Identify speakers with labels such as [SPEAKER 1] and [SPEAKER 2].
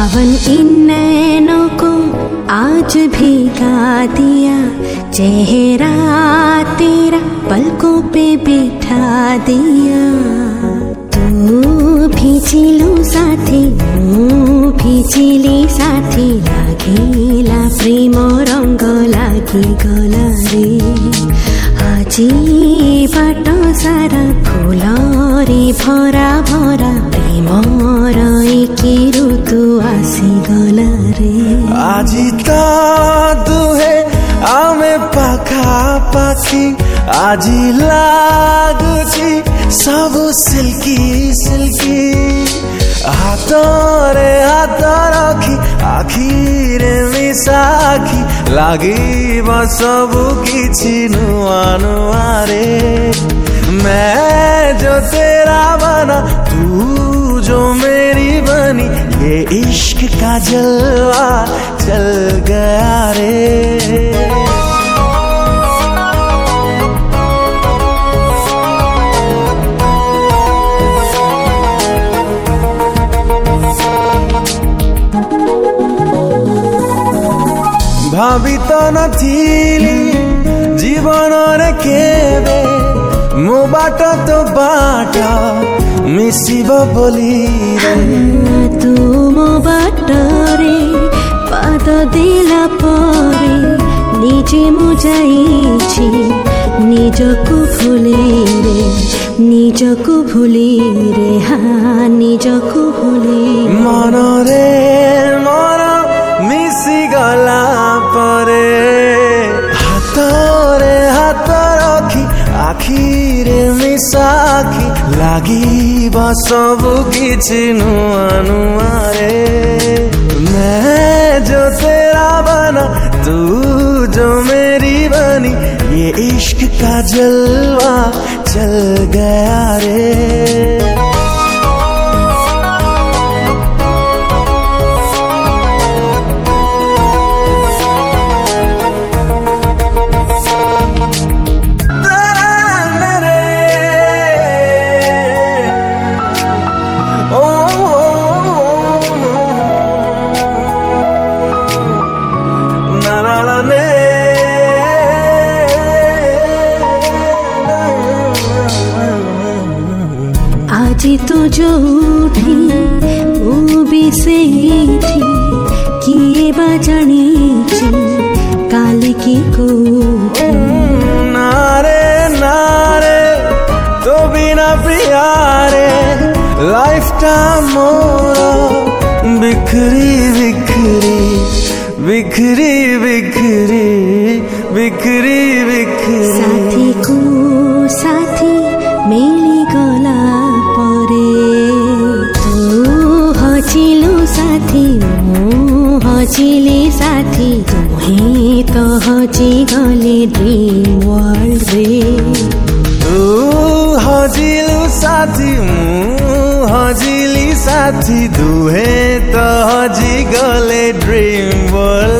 [SPEAKER 1] सावन इन नैनों को आज भिगा दिया, चेहरा तेरा पलकों पे बिठा दिया। तू भिजिलो साथी, मु भिजिली साथी, लागिला प्रेम रंग लागिगला रे। आजी बाट सारा फुलरे भरा भरा, प्रेमर एकी ऋतु आसिगला रे।
[SPEAKER 2] आजी त दुहे आमे पाखापाखी, आजी लागुची सबु सिल्की सिल्की। हातरे हात रखी आखिरे मिसाखी, लागिब सबु किछि नुआ नुआ रे। मैं जो तेरा बना, तू जो मेरी बनी, ये इश्क का जलवा चल गया रे। भावी तो नथिली जीवन रे केबे, मो बाट तो बाट मिसिब बोली रे।
[SPEAKER 1] तू मो बाटरे पाद देला परे, निजे मु जाइछि निजको भूली रे, निजको भूली रे, हाँ निजको भूली।
[SPEAKER 2] मन रे मन मिसी गला परे, हातरे हात रखी आखिरे मिसाखी, लागिब सबु किछि नुआ नुआ रे। मैं जो तेरा बना, तू जो मेरी बनी, ये इश्क का जलवा चल गया रे।
[SPEAKER 1] आजी तो जो उठी वो भी सही थी, किए बजानी काली की कोठी।
[SPEAKER 2] नारे नारे तो बिना प्यारे, लाइफ टाइम मोरा बिखरी बिखरी बिखरी बिखरी बिखरी बिखरी।
[SPEAKER 1] साथी को साथी मेली गला परे, तू हजिलो साथी मु हजिले साथी, तुहे तो हजि गले ड्रीम वर्ल्ड रे।
[SPEAKER 2] तू हजिलु साथी मु हजिली साथी, दुहे तो हजि गले ड्रीम वर्ल्ड।